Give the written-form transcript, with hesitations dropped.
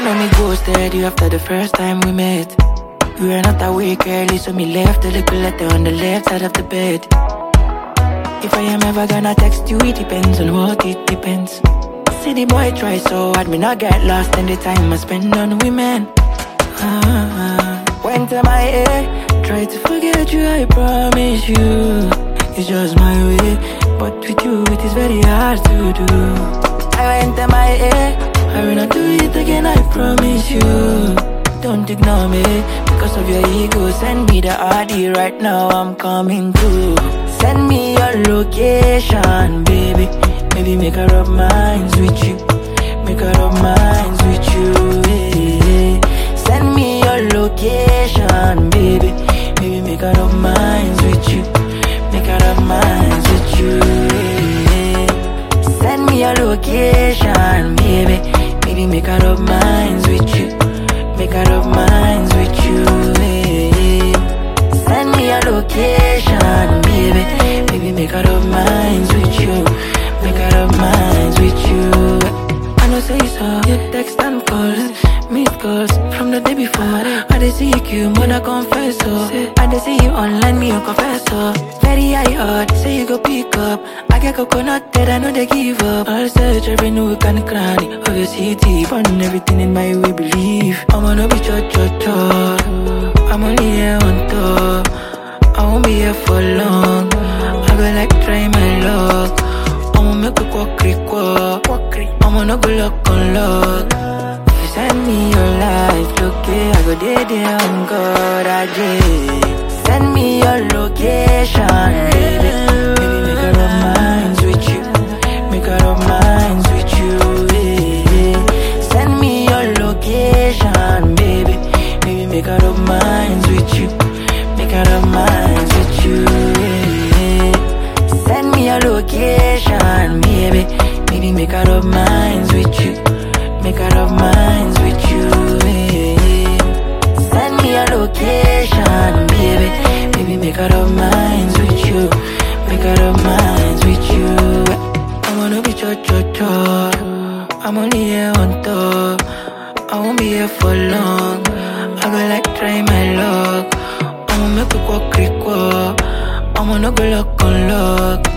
know me ghosted you after the first time we met. We were not awake early, so me left a little letter on the left side of the bed. If I am ever gonna text you, it depends on what it depends. See the boy try so hard, me not get lost in the time I spend on women. Went to my head, tried to forget you, I promise you. It's just my way, but with you it is very hard to do. I went to my head, I will not do it again, I promise you. Don't ignore me, because of your ego. Send me the ID right now, I'm coming through. Send me your location, baby. Maybe make her rub minds with you. Make her rub minds with you, yeah. Send me your location, baby. Maybe make her rub minds with you. Make her rub minds with you, yeah. Send me your location, baby. Maybe make her rub minds with you. Make her rub minds with you, yeah. Send me your location, baby. Maybe make her rub minds with you. Make her rub minds with you. I know say so, you text and calls, meet calls from the day before. I dey see you, mother confess so. I dey see you online, me a confess so. Very high heart, say you go pick up. I get coconut that I know they give up. I'll search every nook and cranny of your city, fun everything in my way believe. I'm gonna be cho. I'm only here on top. I won't be here for long. I go like try my luck. I'ma make a quack. I'ma no go lock on lock. If you send me your life, look it, I go there on God, I did. Send me your location, baby. Maybe make her rub minds with you. Make her rub minds with you, yeah. Send me your location, baby. Maybe make her rub minds with you. Make her rub minds with you, yeah. Send me your location, baby. Maybe make her rub minds with you. Make her rub minds with you, yeah. Send me your location, baby. Maybe make her rub minds with you. Make her rub minds with you. I wanna be cho. I'm only here on top. I won't be here for long. I go like try my luck. I'ma make a quack. I'ma no go lock on lock.